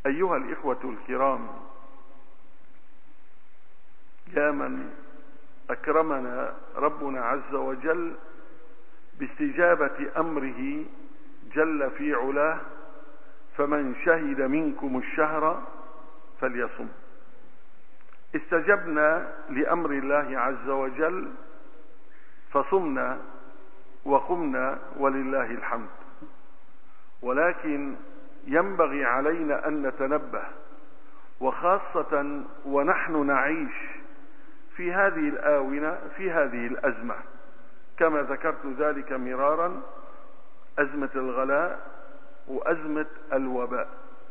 أيها الإخوة الكرام، يا من أكرمنا ربنا عز وجل باستجابة أمره جل في علاه، فمن شهد منكم الشهر فليصم. استجبنا لأمر الله عز وجل فصمنا وقمنا ولله الحمد، ولكن ينبغي علينا أن نتنبه، وخاصة ونحن نعيش في هذه الآونة، في هذه الأزمة، كما ذكرت ذلك مرارا، أزمة الغلاء وأزمة الوباء.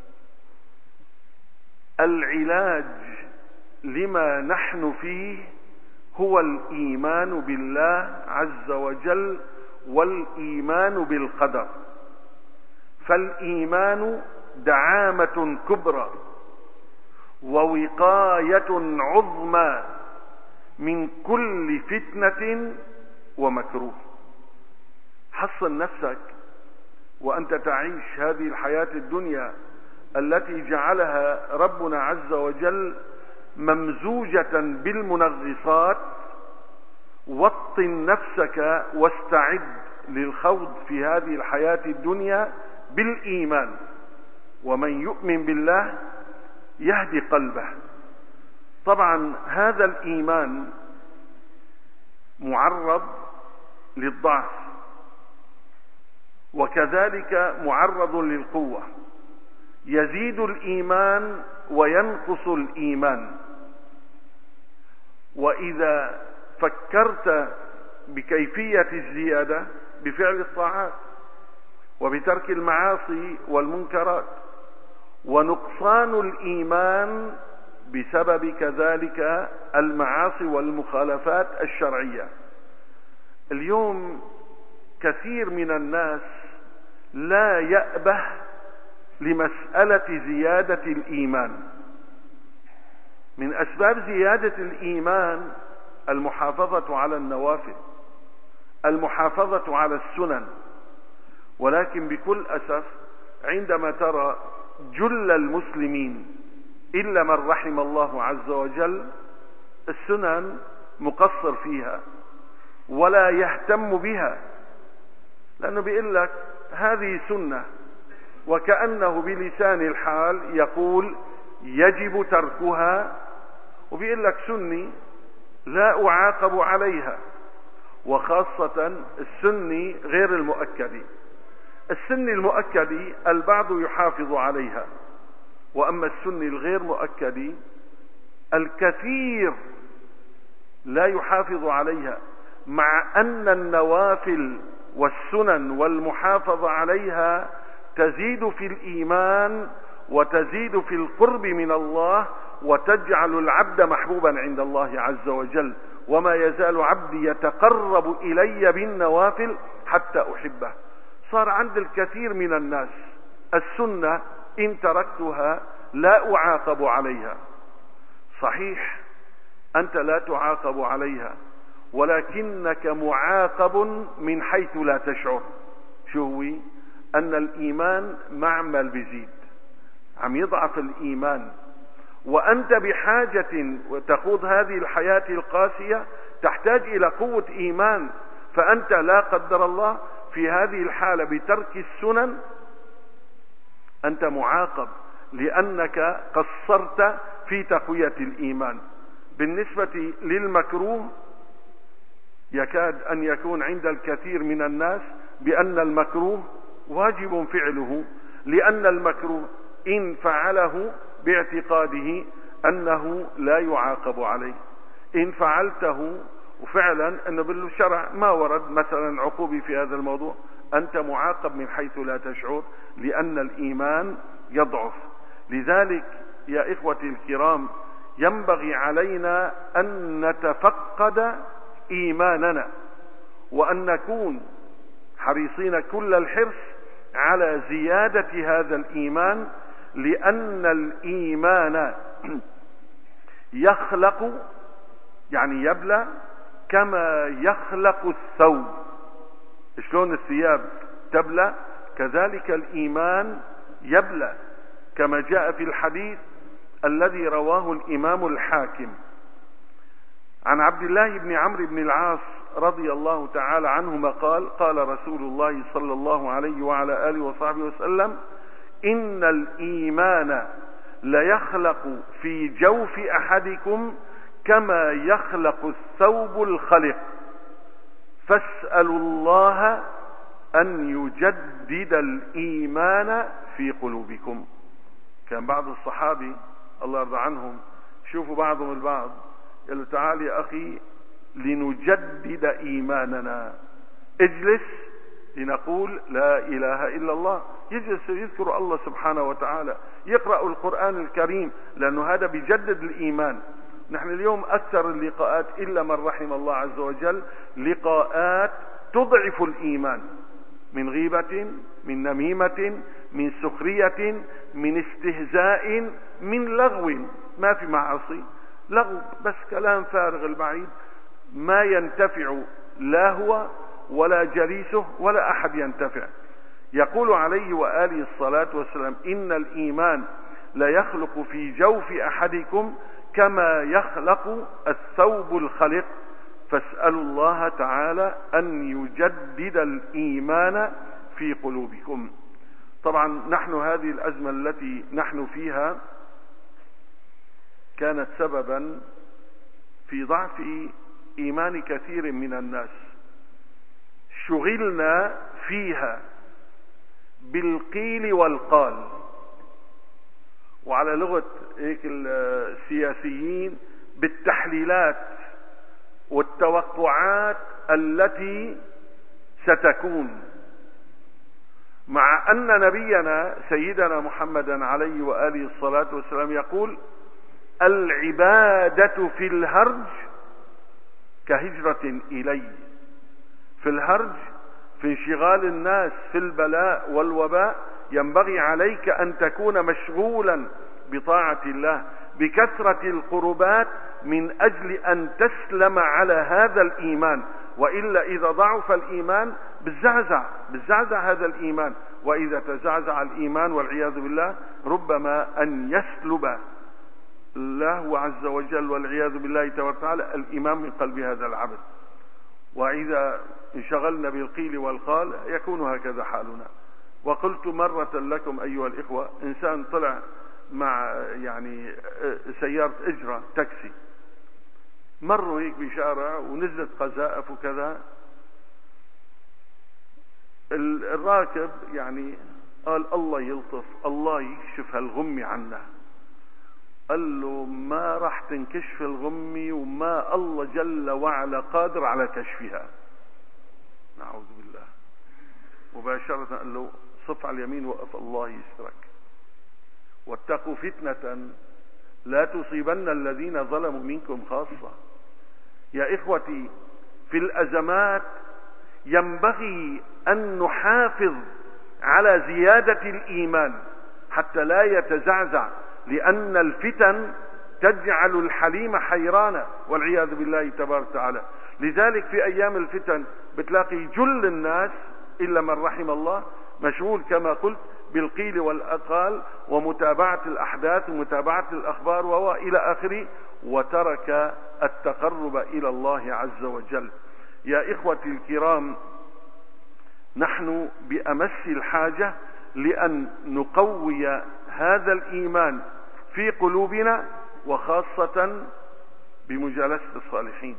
العلاج لما نحن فيه هو الإيمان بالله عز وجل والإيمان بالقدر. فالإيمان دعامة كبرى ووقاية عظمى من كل فتنة ومكروه. حصن نفسك وأنت تعيش هذه الحياة الدنيا التي جعلها ربنا عز وجل ممزوجة بالمنغصات. وطن نفسك واستعد للخوض في هذه الحياة الدنيا بالإيمان، ومن يؤمن بالله يهدي قلبه. طبعا هذا الإيمان معرض للضعف، وكذلك معرض للقوة. يزيد الإيمان وينقص الإيمان. وإذا فكرت بكيفية الزيادة بفعل الطاعات وبترك المعاصي والمنكرات، ونقصان الإيمان بسبب كذلك المعاصي والمخالفات الشرعية. اليوم كثير من الناس لا يأبه لمسألة زيادة الإيمان. من أسباب زيادة الإيمان المحافظة على النوافل، المحافظة على السنن. ولكن بكل أسف عندما ترى جل المسلمين إلا من رحم الله عز وجل السنن مقصر فيها ولا يهتم بها، لأنه بيقول لك هذه سنة، وكأنه بلسان الحال يقول يجب تركها، وبيقول لك سني لا أعاقب عليها. وخاصة السني غير المؤكد. السني المؤكد البعض يحافظ عليها، وأما السني الغير مؤكد الكثير لا يحافظ عليها، مع أن النوافل والسنن والمحافظة عليها تزيد في الإيمان وتزيد في القرب من الله، وتجعل العبد محبوبا عند الله عز وجل. وما يزال عبدي يتقرب إلي بالنوافل حتى أحبه. صار عند الكثير من الناس السنة إن تركتها لا أعاقب عليها. صحيح أنت لا تعاقب عليها، ولكنك معاقب من حيث لا تشعر. شو هو؟ أن الإيمان معمل بزيد، عم يضعف الإيمان، وأنت بحاجة وتخوض هذه الحياة القاسية تحتاج إلى قوة إيمان. فأنت لا قدر الله في هذه الحالة بترك السنن أنت معاقب، لأنك قصرت في تقوية الإيمان. بالنسبة للمكروه يكاد أن يكون عند الكثير من الناس بأن المكروه واجب فعله، لأن المكروه إن فعله باعتقاده أنه لا يعاقب عليه، إن فعلته وفعلا أنه بالشرع ما ورد مثلا عقوبة في هذا الموضوع، أنت معاقب من حيث لا تشعر، لأن الإيمان يضعف. لذلك يا إخوتي الكرام ينبغي علينا أن نتفقد إيماننا، وأن نكون حريصين كل الحرص على زيادة هذا الإيمان، لأن الإيمان يخلق، يعني يبلى، كما يخلق الثوب. شلون الثياب تبلى كذلك الإيمان يبلى. كما جاء في الحديث الذي رواه الإمام الحاكم عن عبد الله بن عمرو بن العاص رضي الله تعالى عنهما قال: قال رسول الله صلى الله عليه وعلى آله وصحبه وسلم: إن الإيمان ليخلق في جوف أحدكم كما يخلق الثوب الخلق، فاسألوا الله أن يجدد الإيمان في قلوبكم. كان بعض الصحابي الله يرضى عنهم شوفوا بعضهم البعض قال له: تعال يا أخي لنجدد إيماننا، اجلس لنقول لا إله إلا الله. يجلس يذكر الله سبحانه وتعالى، يقرأ القرآن الكريم، لأنه هذا بيجدد الإيمان. نحن اليوم أكثر اللقاءات إلا من رحم الله عز وجل لقاءات تضعف الإيمان، من غيبة، من نميمة، من سخرية، من استهزاء، من لغو. ما في معاصي، لغو بس، كلام فارغ البعيد ما ينتفع لا هو ولا جليسه ولا أحد ينتفع. يقول عليه وآله الصلاة والسلام: إن الإيمان لا يخلق في جوف أحدكم كما يخلق الثوب الخلق، فاسألوا الله تعالى أن يجدد الإيمان في قلوبكم. طبعا نحن هذه الأزمة التي نحن فيها كانت سببا في ضعف إيمان كثير من الناس، شغلنا فيها بالقيل والقال، وعلى لغة هيك السياسيين بالتحليلات والتوقعات التي ستكون، مع أن نبينا سيدنا محمدا عليه وآله الصلاة والسلام يقول: العبادة في الهرج كهجرة إلي. في الهرج، في انشغال الناس في البلاء والوباء، ينبغي عليك أن تكون مشغولا بطاعة الله بكثرة القربات من أجل أن تسلم على هذا الإيمان، وإلا إذا ضعف الإيمان بالزعزع هذا الإيمان، وإذا تزعزع الإيمان والعياذ بالله ربما أن يسلب الله عز وجل والعياذ بالله تبارك وتعالى الإيمان من قلب هذا العبد. وإذا انشغلنا بالقيل والقال يكون هكذا حالنا. وقلت مرة لكم أيها الإخوة، إنسان طلع مع سيارة إجرة تاكسي، مروا هيك بشارع ونزلت قذائف وكذا، الراكب قال: الله يلطف، الله يكشف هالغمة عنا. قال له: ما راح تنكشف الغمة، وما الله جل وعلا قادر على كشفها. نعوذ بالله. مباشرة قال له: صف على اليمين، وقف، الله يسترك. واتقوا فتنة لا تصيبن الذين ظلموا منكم خاصة. يا إخوتي، في الأزمات ينبغي أن نحافظ على زيادة الإيمان حتى لا يتزعزع، لأن الفتن تجعل الحليم حيرانا والعياذ بالله تبارك وتعالى. لذلك في أيام الفتن بتلاقي جل الناس إلا من رحم الله مشغول كما قلت بالقيل والأقال ومتابعة الأحداث ومتابعة الأخبار وإلى آخره، وترك التقرب إلى الله عز وجل. يا إخوتي الكرام، نحن بأمس الحاجة لأن نقوي هذا الإيمان في قلوبنا، وخاصة بمجالسة الصالحين،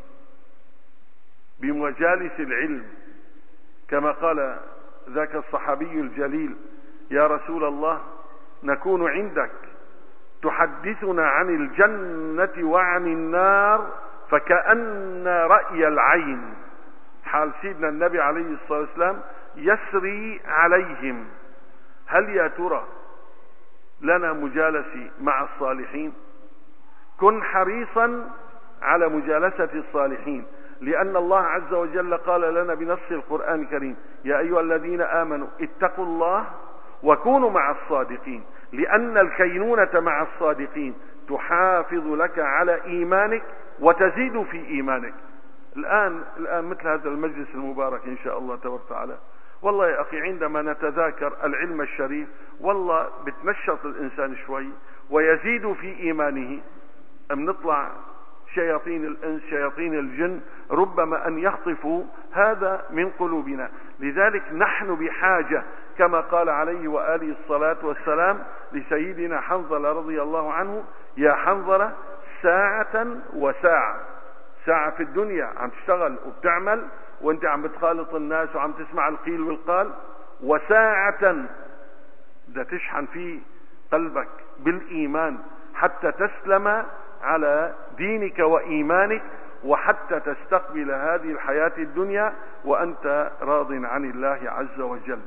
بمجالس العلم، كما قال ذاك الصحابي الجليل: يا رسول الله، نكون عندك تحدثنا عن الجنة وعن النار فكأن رأي العين. حال سيدنا النبي عليه الصلاة والسلام يسري عليهم. هل يا ترى لنا مجالسة مع الصالحين؟ كن حريصا على مجالسة الصالحين، لأن الله عز وجل قال لنا بنص القرآن الكريم: يا أيها الذين آمنوا اتقوا الله وكونوا مع الصادقين، لأن الكينونة مع الصادقين تحافظ لك على إيمانك وتزيد في إيمانك. الآن مثل هذا المجلس المبارك إن شاء الله تبارك وتعالى والله يا أخي عندما نتذاكر العلم الشريف والله بتنشط الإنسان شوي ويزيد في إيمانه. نطلع شياطين الإنس شياطين الجن ربما أن يخطفوا هذا من قلوبنا. لذلك نحن بحاجة كما قال عليه وآله الصلاة والسلام لسيدنا حنظلة رضي الله عنه: يا حنظلة ساعة وساعة. ساعة في الدنيا عم تشتغل وبتعمل وانت عم بتخالط الناس وعم تسمع القيل والقال، وساعة ده تشحن في قلبك بالإيمان حتى تسلم على دينك وإيمانك، وحتى تستقبل هذه الحياة الدنيا وأنت راض عن الله عز وجل.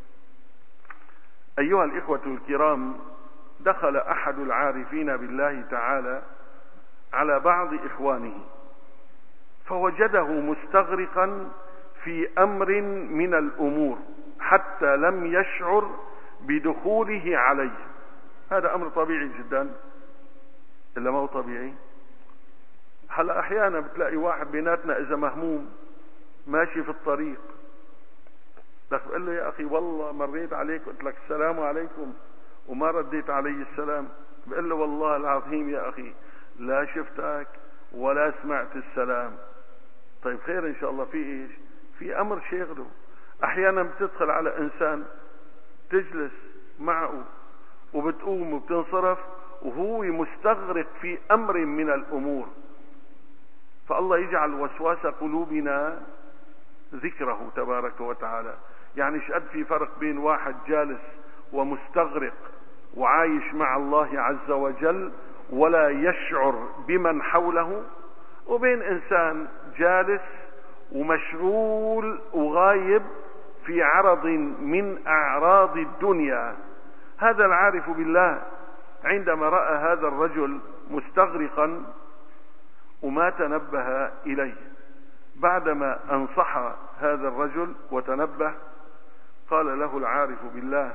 أيها الإخوة الكرام، دخل أحد العارفين بالله تعالى على بعض إخوانه فوجده مستغرقا في أمر من الأمور حتى لم يشعر بدخوله عليه. هذا أمر طبيعي جدا، إلا ما هو طبيعي. هلا أحيانا بتلاقي واحد بيناتنا إذا مهموم ماشي في الطريق بقول له: يا أخي والله مريت عليك قلت لك السلام عليكم وما رديت علي السلام. بقول له: والله العظيم يا أخي لا شفتك ولا سمعت السلام. طيب خير إن شاء الله، في إيش؟ في أمر شيغله. أحيانا بتدخل على إنسان تجلس معه وبتقوم وبتنصرف وهو مستغرق في أمر من الأمور، فالله يجعل وسواس قلوبنا ذكره تبارك وتعالى. يعني شقد في فرق بين واحد جالس ومستغرق وعايش مع الله عز وجل ولا يشعر بمن حوله، وبين إنسان جالس ومشغول وغايب في عرض من أعراض الدنيا. هذا العارف بالله عندما رأى هذا الرجل مستغرقا وما تنبه إليه، بعدما أنصح هذا الرجل وتنبه قال له العارف بالله: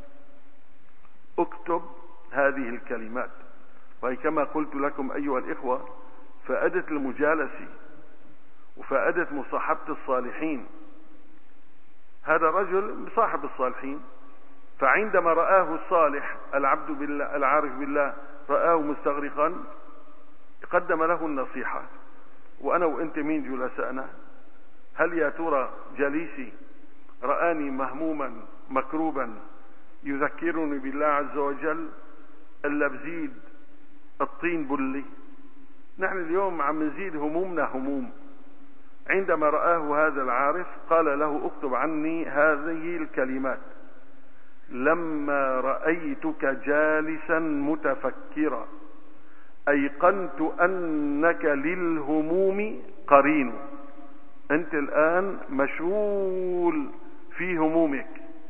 اكتب هذه الكلمات. وهي كما قلت لكم أيها الإخوة فائدة المجالسة وفائدة مصاحبة الصالحين. هذا رجل صاحب الصالحين، فعندما رآه الصالح العبد بالله العارف بالله رآه مستغرقا قدم له النصيحة. وأنا وأنت مين جلسائنا؟ هل يا ترى جليسي رآني مهموما مكروبا يذكرني بالله عز وجل إلا بزيد الطين بلي؟ نحن اليوم عم نزيد همومنا هموم. عندما رآه هذا العارف قال له: اكتب عني هذه الكلمات: لما رأيتك جالسا متفكرا أيقنت أنك للهموم قرين. أنت الآن مشغول في همومك.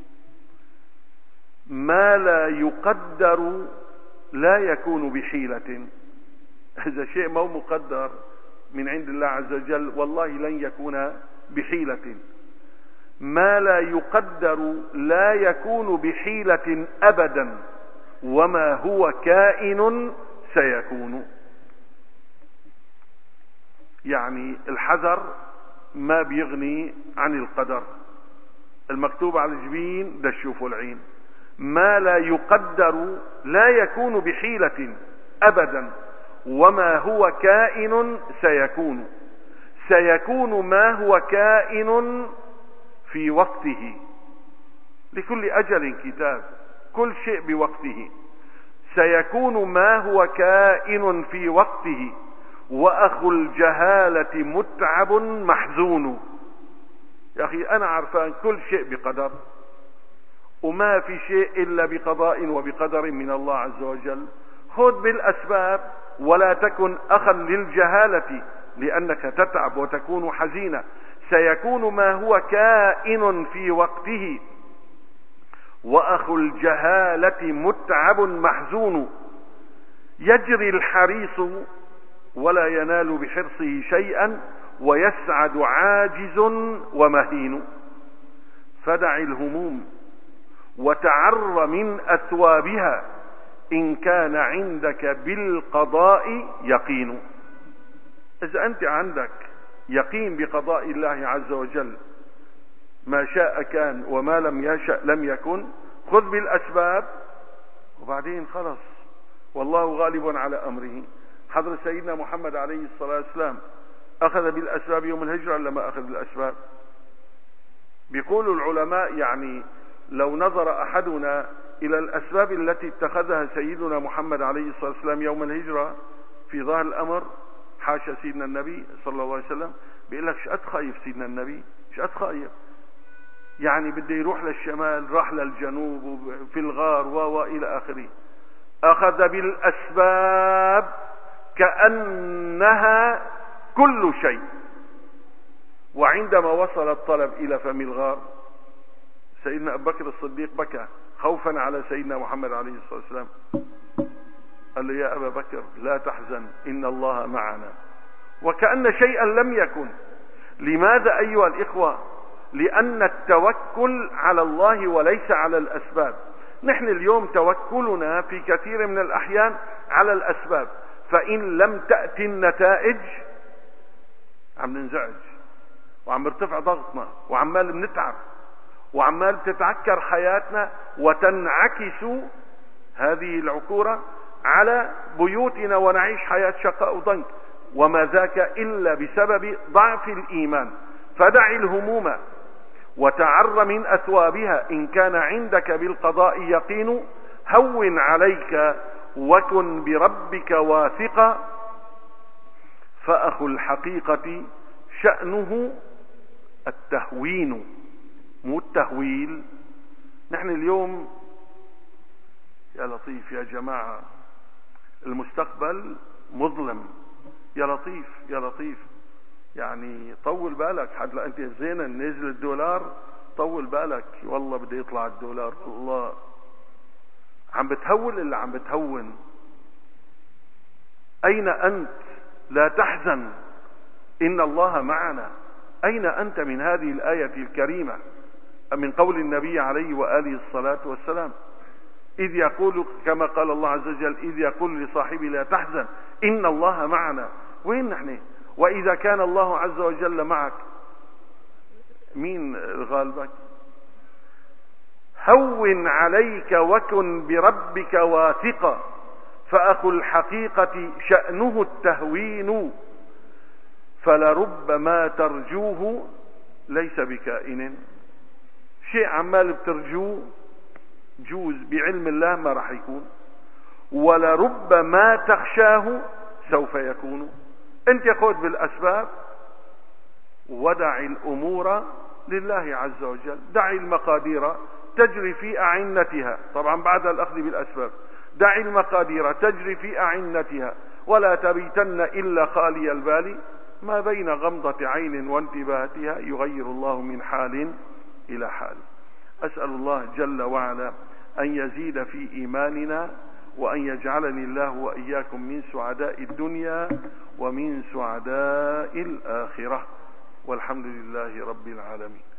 ما لا يقدر لا يكون بحيلة. هذا شيء ما هو مقدر من عند الله عز وجل والله لن يكون بحيلة. ما لا يقدر لا يكون بحيلة أبدا، وما هو كائن سيكون. يعني الحذر ما بيغني عن القدر. المكتوب على الجبين ده تشوفوا العين. ما لا يقدر لا يكون بحيلة أبدا، وما هو كائن سيكون. سيكون ما هو كائن في وقته. لكل أجل كتاب، كل شيء بوقته. سيكون ما هو كائن في وقته. وأخو الجهالة متعب محزون. يا أخي أنا عارفان كل شيء بقدر، وما في شيء إلا بقضاء وبقدر من الله عز وجل. خذ بالأسباب ولا تكن أخا للجهالة لأنك تتعب وتكون حزينا. سيكون ما هو كائن في وقته. وأخو الجهالة متعب محزون. يجري الحريص ولا ينال بحرصه شيئا، ويسعد عاجز ومهين. فدع الهموم وتعر من أثوابها إن كان عندك بالقضاء يقين. إذا أنت عندك يقين بقضاء الله عز وجل ما شاء كان وما لم يشأ لم يكن. خذ بالأسباب وبعدين خلص، والله غالب على أمره. حضر سيدنا محمد عليه الصلاة والسلام أخذ بالأسباب يوم الهجرة ولا ما أخذ بالأسباب؟ بيقولوا العلماء يعني لو نظر أحدنا إلى الأسباب التي اتخذها سيدنا محمد عليه الصلاة والسلام يوم الهجرة في ظاهر الأمر، حاشا سيدنا النبي صلى الله عليه وسلم، بيقول لك شقد خايف سيدنا النبي، شقد خايف، يعني بده يروح للشمال راح للجنوب وفي الغار وإلى آخره. أخذ بالأسباب كأنها كل شيء. وعندما وصل الطلب إلى فم الغار سيدنا أبو بكر الصديق بكى خوفا على سيدنا محمد عليه الصلاة والسلام. قال له يا أبا بكر لا تحزن إن الله معنا، وكأن شيئا لم يكن. لماذا أيها الإخوة؟ لأن التوكل على الله وليس على الأسباب. نحن اليوم توكلنا في كثير من الأحيان على الأسباب، فإن لم تأتي النتائج عم ننزعج وعم يرتفع ضغطنا وعمال بنتعب وعمال بتتعكر حياتنا، وتنعكس هذه العكورة على بيوتنا ونعيش حياة شقاء وضنك، وما ذاك إلا بسبب ضعف الإيمان. فدع الهموم وتعر من أثوابها، إن كان عندك بالقضاء يقين هون عليك وكن بربك واثقا، فأخو الحقيقة شأنه التهوين مو التهويل. نحن اليوم يا لطيف يا جماعة المستقبل مظلم، يا لطيف يا لطيف، يعني طول بالك حد انت زين نزل الدولار، طول بالك والله بده يطلع الدولار، الله عم بتهول اللي عم بتهون. اين انت؟ لا تحزن ان الله معنا. اين انت من هذه الآية الكريمة، من قول النبي عليه وآله الصلاة والسلام إذ يقول كما قال الله عز وجل إذ يقول لصاحبه لا تحزن إن الله معنا. وين نحن؟ وإذا كان الله عز وجل معك مين غالبك؟ هون عليك وكن بربك واثقا، فأخو الحقيقة شأنه التهوين، فلربما ترجوه ليس بكائن. شيء عمال بترجوه جوز بعلم الله ما راح يكون، ولربما تخشاه سوف يكون. انت خذ بالأسباب ودع الأمور لله عز وجل، دع المقادير تجري في أعنتها، طبعا بعد الأخذ بالأسباب، دع المقادير تجري في أعنتها، ولا تبيتن إلا خالي البال، ما بين غمضة عين وانتباهتها يغير الله من حال إلى حال. أسأل الله جل وعلا أن يزيد في إيماننا، وأن يجعلني الله وإياكم من سعداء الدنيا ومن سعداء الآخرة، والحمد لله رب العالمين.